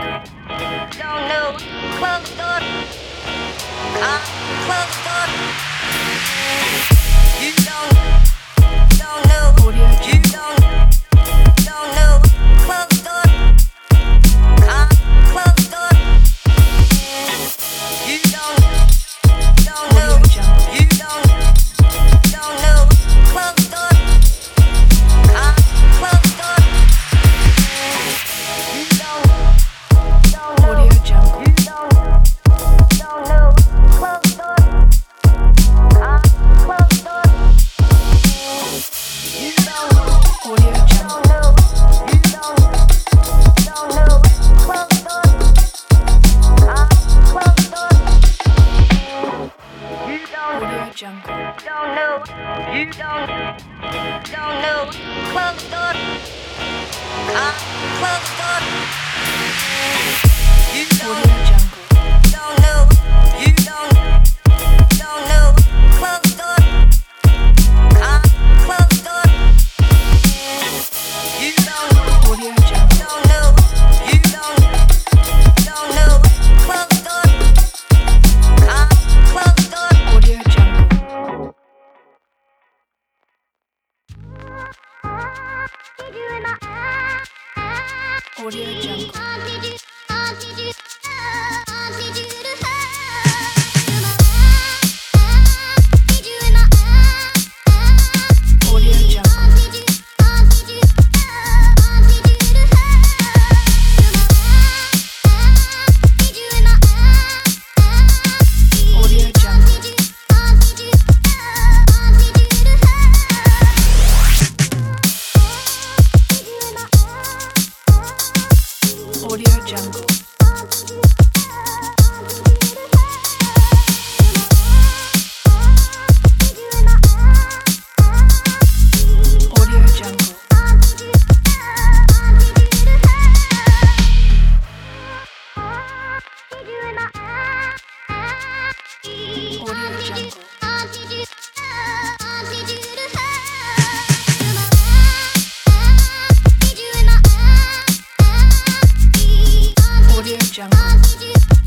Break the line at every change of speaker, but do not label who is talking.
Jungle.
Don't know. Close the door. Close the door. You don't know.
Audio
You
Jungle.
don't know. Close the door. Close the door. You don't know.
Audio Jungle.
You don't know. Close the door. Close the door. You don't know.
Audio Jungle.
You don't know. Close the door. Close the door. You don't
Audio Jungle.
know. You don't know. Close the door. Close the door. You
Audio Jungle.
don't know. You don't know. Close the door. Close the door. You
Audio Jungle.
don't know. You don't know. Close the door. Close the door. You
Audio Jungle.
don't know. You don't know. Close the door. Close the door.
Audio Jungle. Audio Jungle. Audio Jungle. Audio Jungle. Audio Jungle. Audio Jungle. Audio Jungle. Audio Jungle.